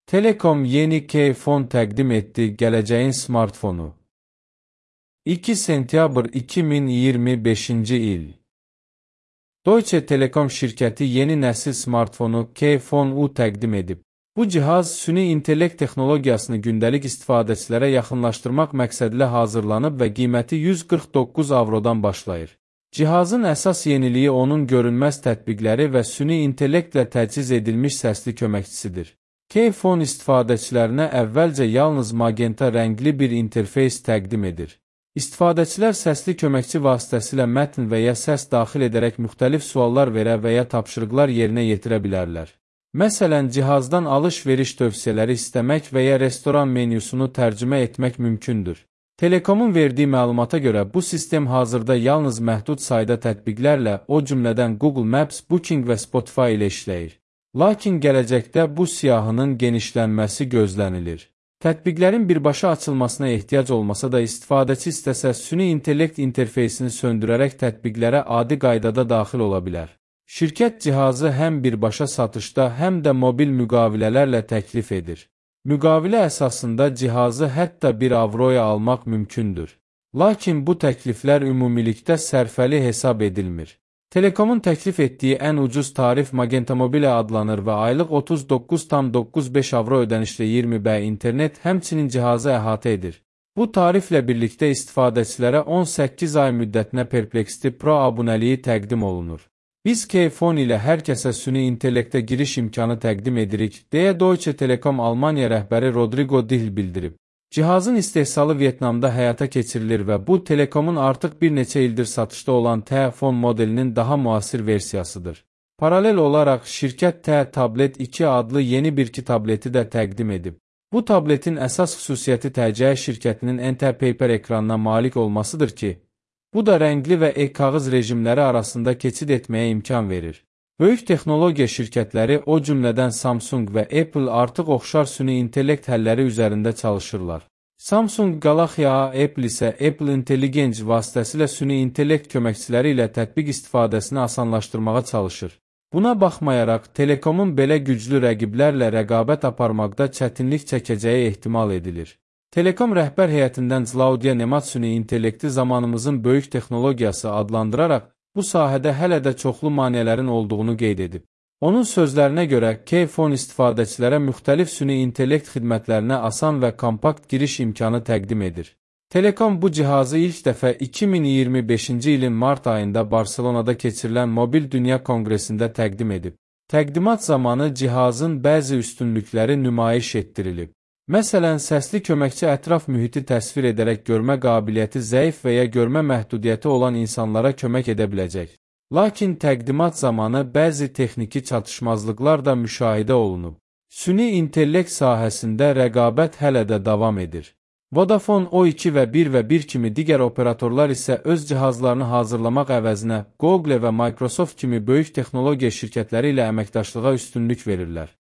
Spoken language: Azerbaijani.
Telekom yeni K-Phone təqdim etdi, gələcəyin smartfonu. 2 sentyabr 2025-ci il. Deutsche Telekom şirkəti yeni nəsil smartfonu K-Phone U təqdim edib. Bu cihaz süni intellekt texnologiyasını gündəlik istifadəçilərə yaxınlaşdırmaq məqsədilə hazırlanıb və qiyməti 149 avrodan başlayır. Cihazın əsas yeniliyi onun görünməz tətbiqləri və süni intellektlə təchiz edilmiş səsli köməkçisidir. K-Phone istifadəçilərinə əvvəlcə yalnız magenta rəngli bir interfeys təqdim edir. İstifadəçilər səsli köməkçi vasitəsilə mətn və ya səs daxil edərək müxtəlif suallar verə və ya tapşırıqlar yerinə yetirə bilərlər. Məsələn, cihazdan alış-veriş tövsiyələri istəmək və ya restoran menyusunu tərcümə etmək mümkündür. Telekomun verdiyi məlumata görə bu sistem hazırda yalnız məhdud sayda tətbiqlərlə, o cümlədən Google Maps, Booking və Spotify ilə işləyir. Lakin gələcəkdə bu siyahının genişlənməsi gözlənilir. Tətbiqlərin birbaşa açılmasına ehtiyac olmasa da istifadəçi istəsə süni intellekt interfeysini söndürərək tətbiqlərə adi qaydada daxil ola bilər. Şirkət cihazı həm birbaşa satışda, həm də mobil müqavilələrlə təklif edir. Müqavilə əsasında cihazı hətta 1 avroya almaq mümkündür. Lakin bu təkliflər ümumilikdə sərfəli hesab edilmir. Telekomun təklif etdiyi ən ucuz tarif Magenta Mobile adlanır və aylıq 39,95 avro ödənişlə 20B internet həmçinin cihazı əhatə edir. Bu tariflə birlikdə istifadəçilərə 18 ay müddətinə Perplexity Pro abunəliyi təqdim olunur. Biz K-Phone ilə hər kəsə süni intellektə giriş imkanı təqdim edirik, deyə Deutsche Telekom Almaniya rəhbəri Rodrigo Dihl bildirib. Cihazın istehsalı Vyetnamda həyata keçirilir və bu Telekomun artıq bir neçə ildir satışda olan T-Phone modelinin daha müasir versiyasıdır. Paralel olaraq şirkət T-Tablet 2 adlı yeni bir tableti də təqdim edib. Bu tabletin əsas xüsusiyyəti TCE şirkətinin NT Paper ekranına malik olmasıdır ki, bu da rəngli və e-kağız rejimləri arasında keçid etməyə imkan verir. Böyük texnologiya şirkətləri, o cümlədən Samsung və Apple artıq oxşar süni intellekt həlləri üzərində çalışırlar. Samsung Galaxy A, Apple isə Apple Intelligence vasitəsilə süni intellekt köməkçiləri ilə tətbiq istifadəsini asanlaşdırmağa çalışır. Buna baxmayaraq, Telekomun belə güclü rəqiblərlə rəqabət aparmaqda çətinlik çəkəcəyi ehtimal edilir. Telekom rəhbər heyətindən Claudia Nemat süni intellekti zamanımızın böyük texnologiyası adlandıraraq, bu sahədə hələ də çoxlu maneələrin olduğunu qeyd edib. Onun sözlərinə görə, K-Phone istifadəçilərə müxtəlif süni intellekt xidmətlərinə asan və kompakt giriş imkanı təqdim edir. Telekom bu cihazı ilk dəfə 2025-ci ilin mart ayında Barcelonada keçirilən Mobil Dünya Konqresində təqdim edib. Təqdimat zamanı cihazın bəzi üstünlükləri nümayiş etdirilib. Məsələn, səsli köməkçi ətraf mühiti təsvir edərək görmə qabiliyyəti zəif və ya görmə məhdudiyyəti olan insanlara kömək edə biləcək. Lakin təqdimat zamanı bəzi texniki çatışmazlıqlar da müşahidə olunub. Süni intellekt sahəsində rəqabət hələ də davam edir. Vodafone, O2 və 1&1 kimi digər operatorlar isə öz cihazlarını hazırlamaq əvəzinə Google və Microsoft kimi böyük texnologiya şirkətləri ilə əməkdaşlığa üstünlük verirlər.